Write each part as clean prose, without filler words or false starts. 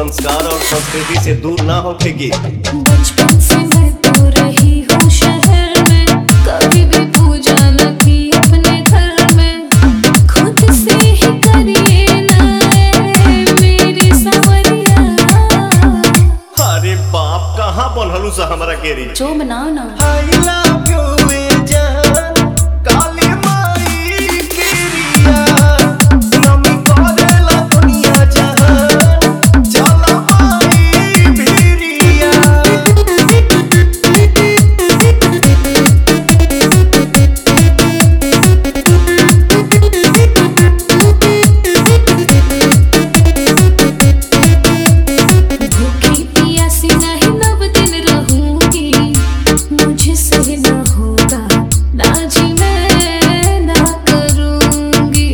संस्कार और संस्कृति से दूर ना होगी। बचपन से मैं तो रही हूँ शहर में, कभी भी पूजा न की अपने घर में। खुद से ही करिए ना मेरी सवरिया। अरे बाप कहाँ बोलहलू सा हमारा केरी जो बनाओ ना। I love you जान काली माई केरिया नमी करेला दुनिया जहान जाला माई भिरिया। भूखी प्यासी नहीं नव दिन रहूंगी, मुझसे न होगा राजी मैं ना करूंगी।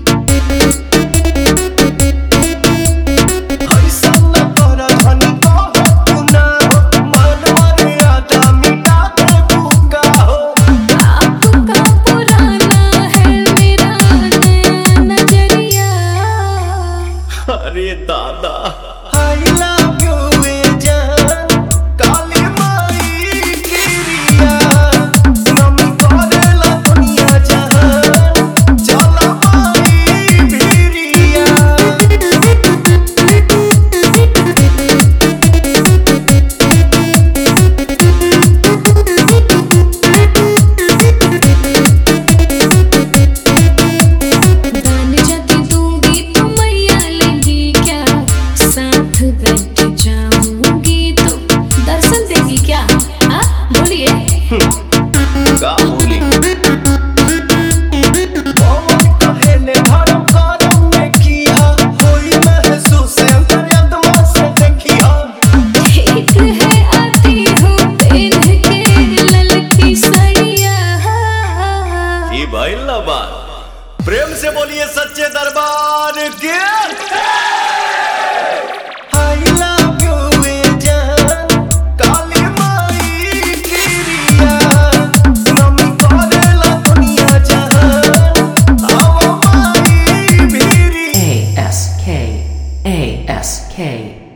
ऐसा न कर धनी कहो तू ना हो, मन मर्यादा मिटा दे भूखा हो। आपका पुराना है मेरा नया नजरिया। अरे दादा I love you जान काली माई केरिया नमी करेला दुनिया जहान जाला माई भिरिया। दान जाति दूंगी तो मैया लेंगी क्या, साथ बैठ जाऊंगी तो दर्शन देगी क्या। हाँ बोलिए। का बोली पवन कहेले धर्म करम में किया होई महसूस अंतरात्मा से देखिया। ठीक है आती हूँ पहन के ललकी साड़िया। ये भाई बात प्रेम से बोलिए सच्चे दरबार के। I love you जान काली माई केरिया नमी करेला दुनिया जहान आवा माई भिरिया। ASK